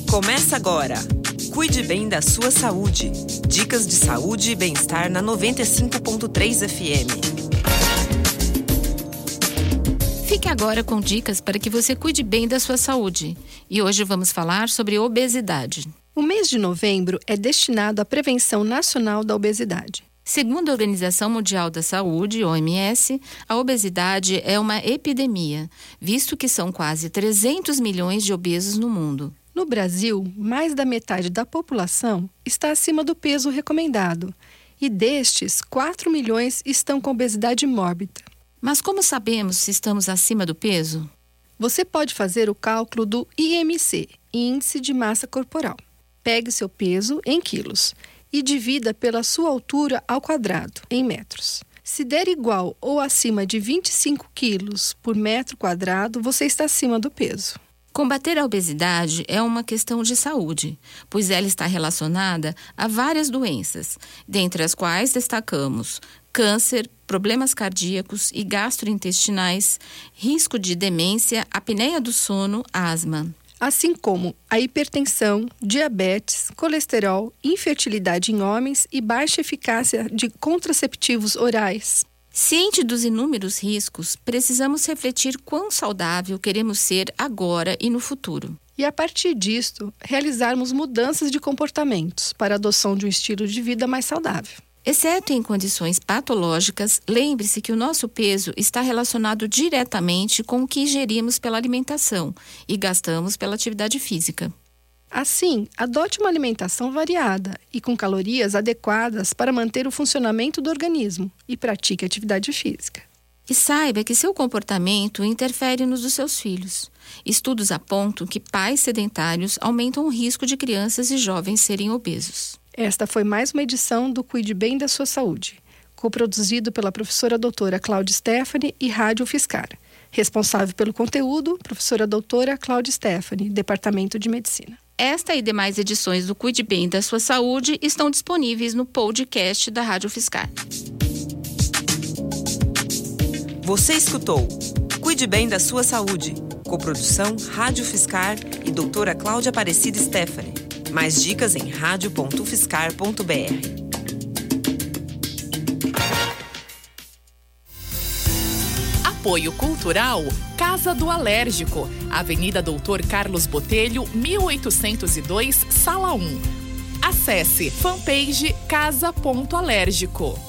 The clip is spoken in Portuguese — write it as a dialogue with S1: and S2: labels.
S1: Começa agora. Cuide bem da sua saúde. Dicas de saúde e bem-estar na 95.3 FM.
S2: Fique agora com dicas para que você cuide bem da sua saúde. E hoje vamos falar sobre obesidade.
S3: O mês de novembro é destinado à prevenção nacional da obesidade.
S2: Segundo a Organização Mundial da Saúde, OMS, a obesidade é uma epidemia, visto que são quase 300 milhões de obesos no mundo.
S3: No Brasil, mais da metade da população está acima do peso recomendado, e destes, 4 milhões estão com obesidade mórbida.
S2: Mas como sabemos se estamos acima do peso?
S3: Você pode fazer o cálculo do IMC, Índice de Massa Corporal. Pegue seu peso em quilos e divida pela sua altura ao quadrado, em metros. Se der igual ou acima de 25 quilos por metro quadrado, você está acima do peso.
S2: Combater a obesidade é uma questão de saúde, pois ela está relacionada a várias doenças, dentre as quais destacamos câncer, problemas cardíacos e gastrointestinais, risco de demência, apneia do sono, asma.
S3: Assim como a hipertensão, diabetes, colesterol, infertilidade em homens e baixa eficácia de contraceptivos orais.
S2: Ciente dos inúmeros riscos, precisamos refletir quão saudável queremos ser agora e no futuro.
S3: E a partir disto, realizarmos mudanças de comportamentos para a adoção de um estilo de vida mais saudável.
S2: Exceto em condições patológicas, lembre-se que o nosso peso está relacionado diretamente com o que ingerimos pela alimentação e gastamos pela atividade física.
S3: Assim, adote uma alimentação variada e com calorias adequadas para manter o funcionamento do organismo e pratique atividade física.
S2: E saiba que seu comportamento interfere nos dos seus filhos. Estudos apontam que pais sedentários aumentam o risco de crianças e jovens serem obesos.
S3: Esta foi mais uma edição do Cuide Bem da Sua Saúde, coproduzido pela professora doutora Cláudia Stephanie e Rádio Fiscar. Responsável pelo conteúdo, professora doutora Cláudia Stephanie, Departamento de Medicina.
S2: Esta e demais edições do Cuide Bem da Sua Saúde estão disponíveis no podcast da Rádio Fiscar.
S1: Você escutou Cuide Bem da Sua Saúde. Coprodução Rádio Fiscar e doutora Cláudia Aparecida Stephanie. Mais dicas em radio.fiscar.br.
S4: Apoio Cultural Casa do Alérgico, Avenida Doutor Carlos Botelho, 1802, Sala 1. Acesse fanpage casa.alérgico.